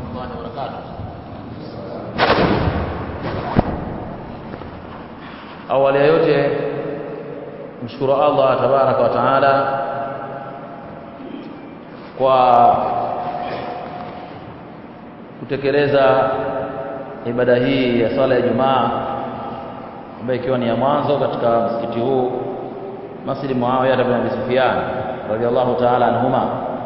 الله وبركاته. Awali ya yote mshukuru Allah tabaraka wa taala kwa kutekeleza ibada hii ya swala ya Ijumaa ambayo ikiwa ni ya mwanzo katika msikiti huu Masjid Muawiya bin Abi Sufyan radhiyallahu ta'ala anhuma.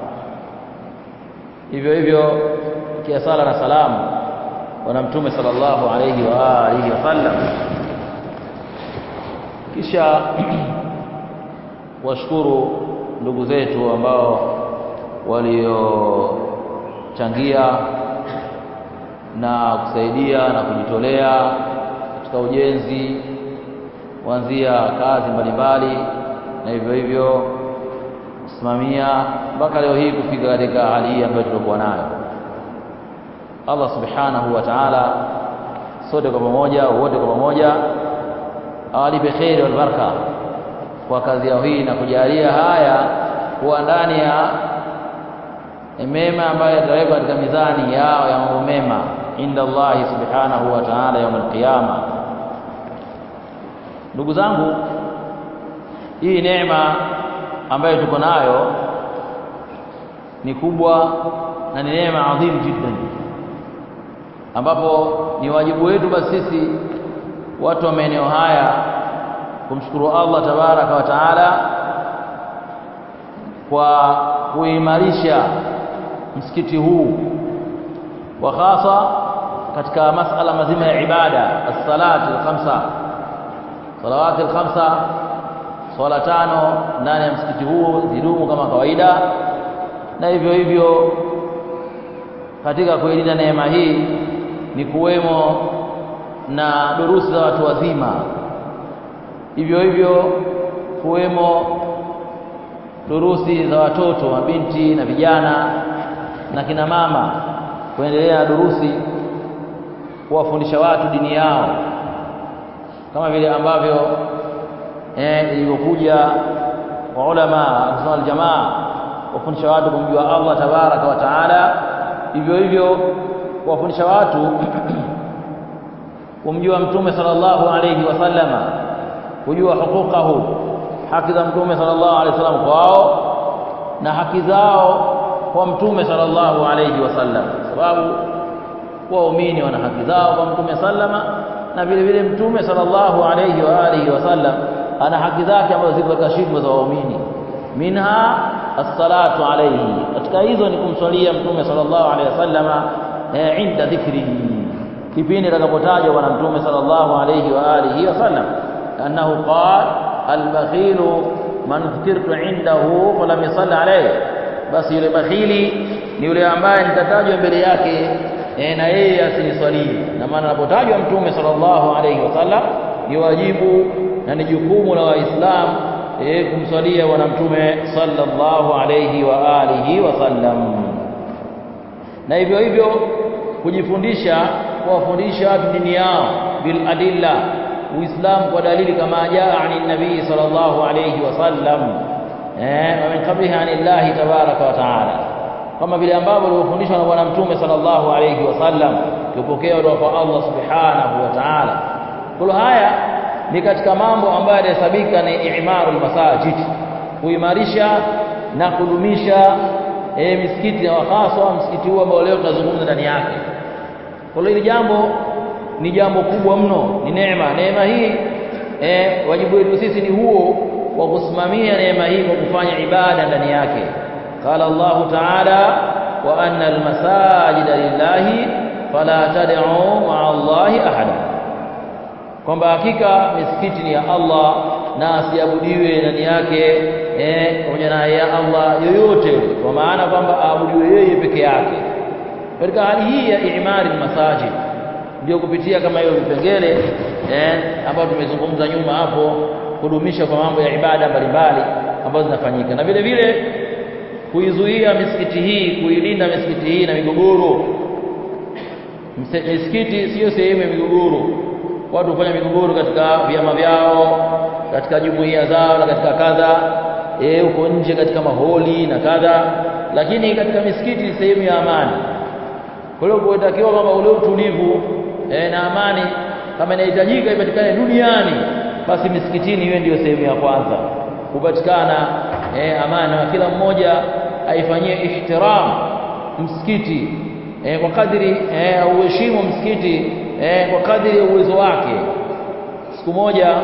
Hivyo kia sala na salamu bwana Mtume sallallahu alayhi wa alihi wasallam. Kisha washukuru ndugu zetu ambao waliochangia na kusaidia na kujitolea katika ujenzi kuanzia kazi mbalimbali na hivyo kusimamia mpaka leo hii kufika katika hali hii ambayo tulikuwa nayo. Allah subhanahu wa ta'ala sote kwa pamoja, wote kwa pamoja awalipe kheri wal baraka kwa kazi yao hii na kujalia haya kuwa ndani ya mema ambayo yatawekwa katika mizani yao ya mambo mema inda Allah subhanahu wa ta'ala يوم القيامة. Ndugu zangu, hii neema ambayo tuko nayo ni kubwa na ni neema adhimu jiddan, ambapo ni wajibu wetu basi sisi watu wa maeneo haya kumshukuru Allah tabaraka wa taala kwa kuimarisha msikiti huu wa hasa katika masala mazima ya ibada as-salati al-khamsa, salawati al-khamsa, swala tano ndani ya msikiti huu zidumu kama kawaida, na hivyo katika kuilinda neema hii ni kuwemo na durusi za watu wazima, hivyo kuwemo durusi za watoto, mabinti na vijana na kina mama, kuendelea na durusi kuwafundisha watu dini yao kama vile ambavyo ilivyokuja kwa ulama wa jamaa kufundisha watu kumjua Allah tabaraka wa taala, hivyo kuwafundisha watu kumjua Mtume sallallahu alayhi wasallama, kujua hukukahu, haki za Mtume sallallahu alayhi wasallam kwao na haki zao kwa Mtume sallallahu alayhi wasallam, sababu waumini wana haki zao kwa Mtume sallama na vile Mtume sallallahu alayhi wa alihi wasallam ana haki zake ambazo ziko katika shingo za waumini. Minha as-salatu alayhi, katika hizo ni kumswalia Mtume sallallahu alayhi wasallama inda dhikrihi, kipindi atakapotajwa bwana Mtume sallallahu alayhi wa alihi wasallam, annahu qala al-bakhilu man dhukirtu indahu falam yusalli alayhi, basi yule bakhili ni yule ambaye nitatajwa mbele yake na yeye asiniswalie. Na maana anapotajwa Mtume sallallahu alayhi wasallam ni wajibu na ni jukumu la Waislamu kumswalia bwana Mtume sallallahu alayhi wa alihi wasallam, na hivyo kujifundisha kuwafundisha watu dini yao bil adilla, Uislamu kwa dalili kama jaa ani nabii sallallahu alayhi wasallam wa min qablihi anillahi tabaraka wa taala, kama vile ambavyo waliofundishwa na bwana Mtume sallallahu alayhi wasallam kupokea kutoka kwa Allah subhanahu wa ta'ala. Kwa haya ni katika mambo ambayo yanahesabika ni imarul masajid, kuimarisha na kudumisha misikiti, na hasa msikiti huu ambao leo tunazungumza ndani yake. Kwa hili jambo ni jambo kubwa mno, ni neema hii wajibu wetu sisi ni huo wa kusimamia neema hii kwa kufanya ibada ndani yake. Qala Allah ta'ala wa anna al-masajida lillahi fala tad'u ma'a Allahi ahada, kwamba hakika misikiti ni ya Allah na asiabudiwe ndani yake pamoja na ya Allah yoyote, kwa maana kwamba aabudiwe yeye peke yake. Katika hali hii ya imari masajid ndio kupitia kama hiyo vipengele ambayo tumezungumza nyuma hapo, kudumisha kwa mambo ya ibada mbalimbali ambazo zinafanyika, na vile kuizuia misikiti hii, kuilinda misikiti hii na migogoro. Misikiti sio sehemu ya migogoro. Watu hufanya migogoro katika vyama vyao, katika jumuiya zao na katika kadha huko nje katika maholi na kadha, lakini katika misikiti ni sehemu ya amani. Kwa hiyo kunatakiwa kwamba ule utulivu na amani kama inahitajika ipatikane duniani, basi misikitini iwe ndio sehemu ya kwanza kupatikana amani, na kila mmoja aifanyie ihtiram msikiti kwa kadri uheshimu msikiti kwa kadri ya uwezo wake. Siku moja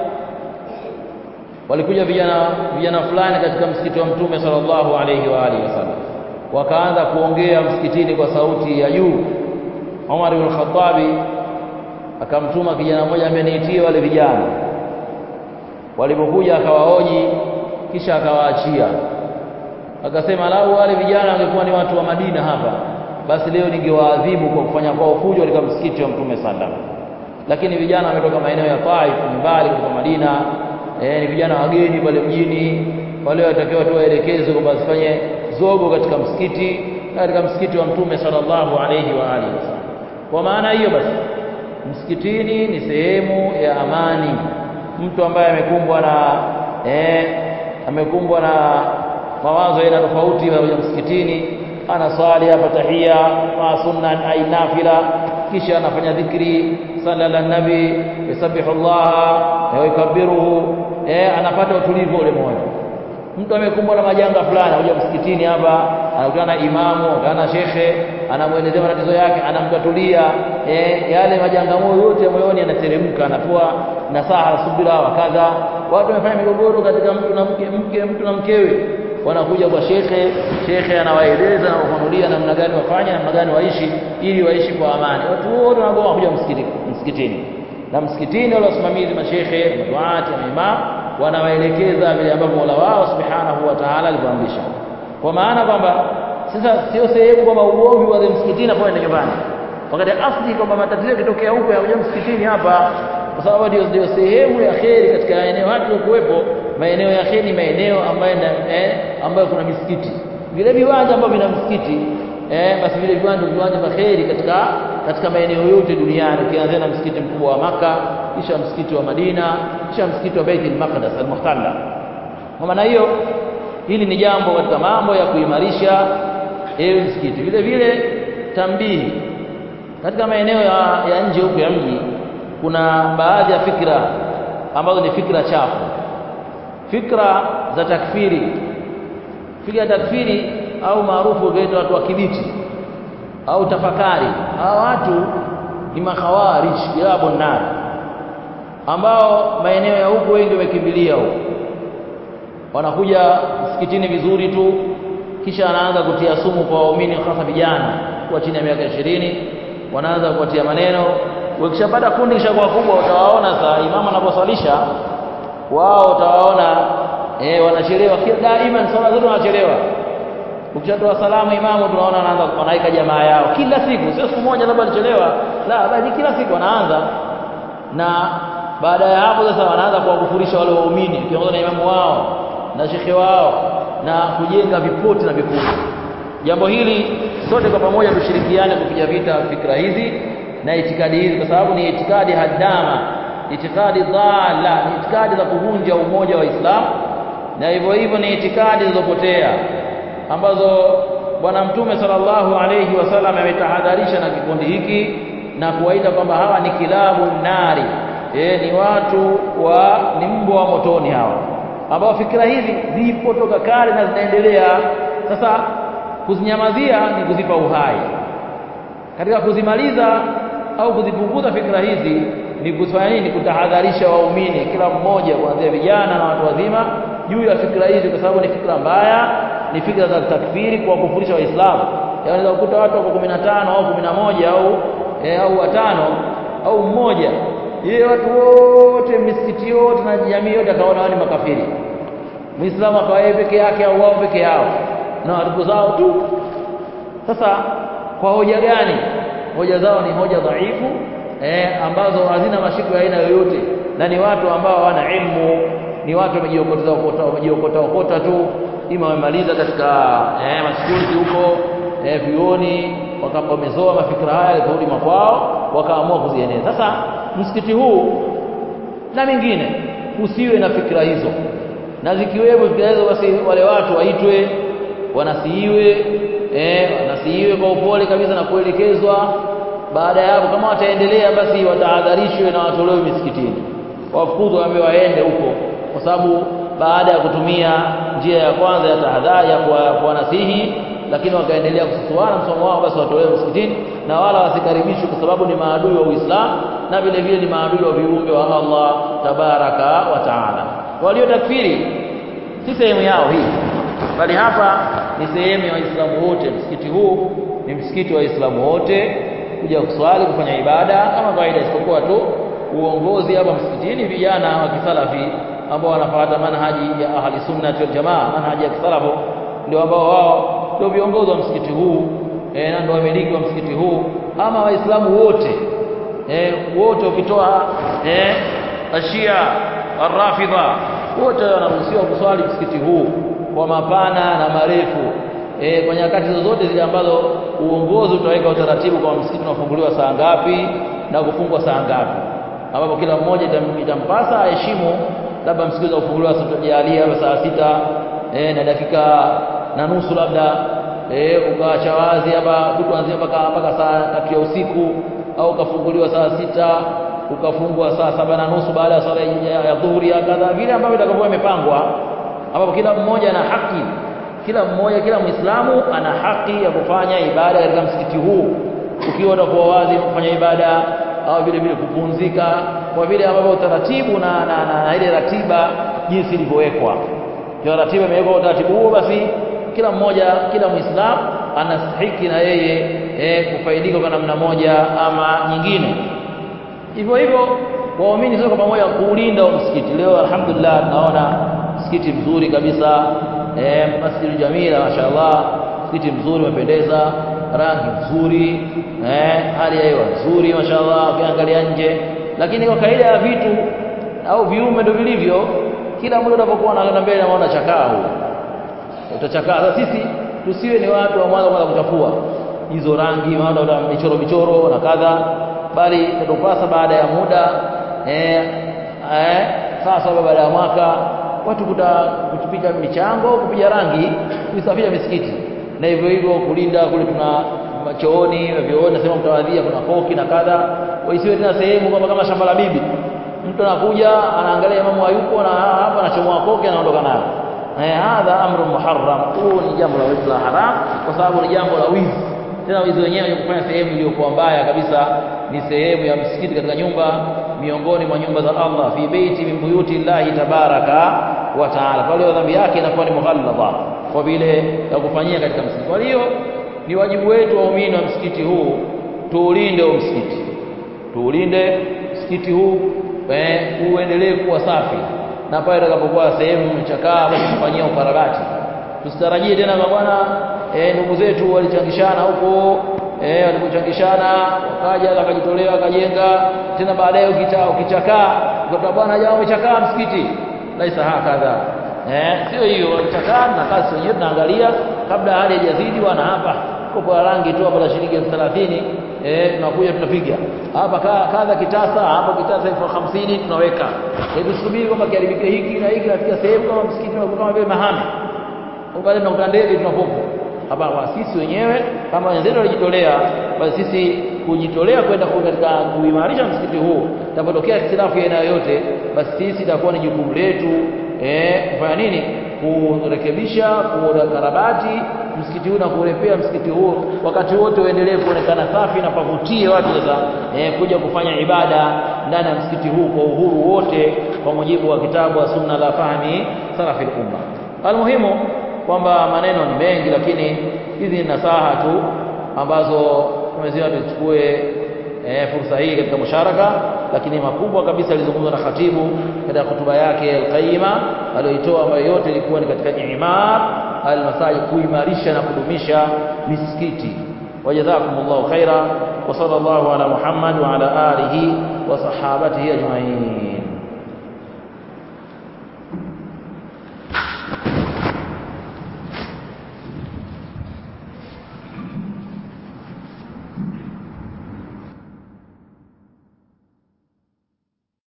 walikuja vijana fulani katika msikiti wa Mtume sallallahu alayhi wa alihi wasallam, wakaanza kuongea msikitini kwa sauti ya juu. Umar ibn Khattab akamtuma kijana mmoja ameniitie wale vijana. Walipokuja akawahoji, kisha akawaachia, akasema lau wale vijana wangekuwa ni watu wa Madina hapa, basi leo ningewaadhibu kwa kufanya kwao fujo katika msikiti wa Mtume sallallahu. Lakini vijana wametoka maeneo ya Taif, mbali kutoka Madina, ni vijana wageni pale mjini, wale watakiwa tu waelekezwe kwamba wasifanye zogo katika msikiti wa Mtume sallallahu alayhi wa alihi wasallam. Kwa maana hiyo basi msikitini ni sehemu ya amani. Mtu ambaye amekumbwa na mawazo yana tofauti ya msikitini, anasali hapa tahia wa sunna ay nafila, kisha anafanya dhikri sala la nabi yusabbihu Allah wa yukabbiruhu, anapata utulivu ule moyo. Mtu amekumbwa na majanga fulani, huja msikitini hapa, anakutana na imamu, anakutana na shekhe, anamuelezea matatizo yake, anamtatulia yale majanga yote moyoni, anateremka, anapoa nasaha, subira wa kadha. Watu wamefanya migogoro katika mtu na mkewe, wanakuja kwa shekhe anawaeleza na kufanulia namna gani wafanye, namna gani waishi ili waishi kwa amani. Watu wote wanakuja msikitini, na msikitini wale wasimamizi mashekhe, maduati na imam wanawaelekeza vile ambavyo Mola wao subhanahu wa ta'ala alivyoamrisha. Kwa maana kwamba sasa sio sehemu kwamba ugomvi wa msikitini hapo ni nyumbani, wakati asli kwamba matatizo yakitokea huko yakuja msikitini hapa, kwa sababu ndio sehemu ya kheri katika eneo watu kuwepo. Maeneo ya kheri, maeneo ambayo kuna misikiti, vile viwanja ambavyo vina misikiti basi vile viwanja vya kheri katika maeneo yote duniani, ukianzia na msikiti mkubwa wa Maka, kisha msikiti wa Madina, kisha msikiti wa Baitul Maqdis al-Muhtalla. Kwa maana hiyo hili ni jambo katika mambo ya kuimarisha msikiti. Vile vile tambihi, katika maeneo ya nje huko ya mji kuna baadhi ya fikra ambazo ni fikra chafu, fikra za takfiri. Fikra ya takfiri au maarufu kwa watu wa kibiti au tafakari. Hawa watu ni makhawarij kilabun nar, ambao maeneo ya huko wengi wamekimbilia huko. Wanakuja msikitini vizuri tu, kisha anaanza kutia sumu kwa waumini, hasa vijana kwa chini ya miaka 20, wanaanza kuwatia maneno. Wakishapata kundi kisha kwa kubwa, utawaona saa imamu anaposwalisha wao, utawaona wanachelewa kila daima, swala zote wanachelewa. Ukishatoa salamu imamu, tunaona wanaika jamaa yao kila siku, sio siku moja labda alichelewa, la bali kila siku wanaanza. Na baada ya hapo sasa wanaanza kuwakufurisha wale waumini kiongozwa na imamu wao na shekhe wao, na kujenga vipoti na vikundi. Jambo hili sote kwa pamoja tushirikiane kupiga vita fikra hizi na itikadi hizi, kwa sababu ni itikadi hadama, itikadi dhalla, ni itikadi za kuvunja umoja wa Islamu, na hivyo hivyo ni itikadi zilizopotea ambazo Bwana Mtume sallallahu alayhi wasallam ametahadharisha na kikundi hiki na kuwaita kwamba hawa ni kilabu nari, ni watu ni mbwa wa motoni hawa, ambao fikra hizi zipo toka kale na zinaendelea. Sasa kuzinyamazia ni kuzipa uhai. Katika kuzimaliza au kuzipunguza fikra hizi ni kufanya nini? Kutahadharisha waumini kila mmoja, kuanzia vijana na watu wazima, juu ya fikra hizi, kwa sababu ni fikra mbaya, ni fikra za takfiri, kwa kufurisha Waislamu. Unaweza kukuta watu wako 15 au 11 au watano au mmoja, watu wote misikiti yote na jamii yote akaona wao ni makafiri, Muislamu akawa yeye peke yake au wao peke yao na watu zao tu. Sasa kwa hoja gani? Hoja zao ni hoja dhaifu, ambazo hazina mashiko ya aina yoyote, na ni watu ambao hawana ilmu, ni watu wamejiokota tu, ima wamemaliza katika maskuli huko vioni, wakapomezoa mafikra haya yalirudi makwao, wakaamua kuzieneza. Sasa msikiti huu na mingine usiwe na fikra hizo, na zikiwepo fikra hizo, basi wale watu waitwe, wanasiiwe, nasihiwe kwa upole kabisa na kuelekezwa. Baada ya hapo kama wataendelea basi watahadharishwe na watolewe misikitini, wafukuzwe waambie waende huko, kwa sababu baada ya kutumia njia ya kwanza ya tahadhari ya kuwanasihi lakini wakaendelea kususuana msomo wao, basi watolewe msikitini na wala wasikaribishwe, kwa sababu ni maadui wa Uislamu na vile vile ni maadui wa viumbe wa Allah tabaraka wa taala. Walio takfiri si sehemu yao hii, bali hapa ni sehemu ya Waislamu wote. Msikiti huu ni msikiti wa Waislamu wote kuja kuswali, kufanya ibada kama kawaida, isipokuwa tu uongozi hapa msikitini vijana wa kisalafi ambao wanafuata manhaji ya ahli sunna wal jamaa, manhaji ya kisalafu, ndio ambao wao ndio viongozi wa msikiti huu na ndio wamiliki wa msikiti huu. Ama Waislamu wote wote ukitoa Ashia, Arrafidha, wote wanaruhusiwa kuswali msikiti huu kwa mapana na marefu kwa nyakati zozote zile ambazo uongozi utaweka utaratibu kwa msikiti unafunguliwa saa ngapi na kufungwa saa ngapi, ambapo kila mmoja itampasa aheshimu. Labda msikiti unafunguliwa saa 6 na dakika na nusu, labda ukaacha wazi hapa kuanzia mpaka saa 3 ya usiku, au ukafunguliwa saa 6 ukafungwa saa 7 na nusu baada ya swala ya dhuhuri, kadha vile ambavyo itakavyokuwa imepangwa, ambapo kila mmoja ana haki, kila Muislamu ana haki ya kufanya ibada katika msikiti huu, ukiwa utakuwa wazi kufanya ibada au vile vile kupumzika, kwa vile ambavyo utaratibu na ile ratiba jinsi ilivyowekwa. Hiyo ratiba imewekwa utaratibu huo, basi kila mmoja, kila Muislamu anastahili na yeye kufaidika kwa namna moja ama nyingine. Hivyo hivyo waumini sote kwa pamoja kuulinda msikiti. Leo alhamdulillah tunaona msikiti mzuri kabisa, Masjidul Jamila, mashaallah, msikiti mzuri umependeza, rangi nzuri, hali ya hewa nzuri, mashaallah, ukiangalia nje. Lakini kwa kaida ya vitu au viumbe ndio vilivyo, kila mtu anapokuwa anaenda mbele anaona chakaa huo utachakaa. Sasa sisi tusiwe ni watu wa mwanzo kuchafua hizo rangi, maana michoro na kadha, bali tutapasa baada ya muda sasa baada ya mwaka watu kutupiga michango, kupiga rangi, kusafisha misikiti, na hivyo hivyo kulinda kule tuna machooni, vyooni, nasema mtawadhia kuna koki na kadha, waisiwe tena sehemu kwamba kama shamba la bibi, mtu anakuja anaangalia imamu hayupo na hapa anachomoa koki anaondoka nayo. Hadha amru muharram, huu ni jambo la haram, kwa sababu ni jambo la wizi. Tena wizi wenyewe ni kufanya sehemu iliyokuwa mbaya kabisa, ni sehemu ya msikiti katika nyumba miongoni mwa nyumba za Allah, fi baiti min buyuti llahi tabaraka wa taala. Kwa hiyo dhambi yake inakuwa ni mughalladha kwa vile ya kufanyia katika msikiti. Kwa hiyo ni wajibu wetu waumini wa msikiti huu tuulinde msikiti, tuulinde msikiti huu uendelee kuwa safi, na pale itakapokuwa sehemu imechakaa basi kufanyia ukarabati. Tusitarajie tena bwana ndugu zetu walichangishana huko walipochangishana wakaja wakajitolea wakajenga, tena baadaye ukichakaa kwa bwana jamaa umechakaa msikiti, laisa hakadha. Sio hiyo, walichakaa na kazi wenyewe tunaangalia kabla hali haijazidi, bwana hapa kwa rangi tu hapa la shilingi 30 tunakuja tunapiga hapa kadha kitasa, hapa kitasa 50 tunaweka. Hebu subiri kama kiharibike hiki na hiki, katika sehemu kama msikiti na kama vile mahame baada na utandeli tunapopo hapa. Kwa sisi wenyewe kama wenzetu walijitolea, basi sisi kujitolea kwenda katika kuimarisha msikiti huu. Tapotokea ikhtilafu ya aina yoyote, basi sisi itakuwa ni jukumu letu kufanya nini? Kurekebisha, kukarabati msikiti huu na kurepea msikiti huu, wakati wote uendelee kuonekana safi na pavutie watu sasa kuja kufanya ibada ndani ya msikiti huu kwa uhuru wote, kwa mujibu wa kitabu wa sunna la fahmi salafil umma. Almuhimu kwamba maneno ni mengi, lakini hizi ni nasaha tu ambazo tumeziona tuchukue fursa hii katika musharaka. Lakini makubwa kabisa alizungumza na khatibu katika hotuba yake al-qayyima aliyoitoa, ambayo yote ilikuwa ni katika imar al-masajid, kuimarisha na kudumisha misikiti. Wajazakumullahu khaira wa sallallahu ala Muhammad wa ala alihi wa sahabatihi ajma'in.